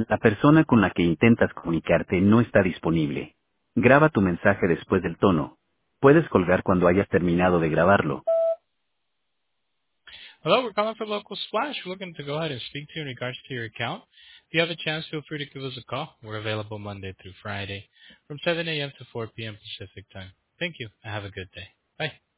La persona con la que intentas comunicarte no está disponible. Graba tu mensaje después del tono. Puedes colgar cuando hayas terminado de grabarlo. Hello, we're calling for Local Splash. We're looking to go ahead and speak to you in regards to your account. If you have a chance, feel free to give us a call. We're available Monday through Friday from 7 a.m. to 4 p.m. Pacific time. Thank you and have a good day. Bye.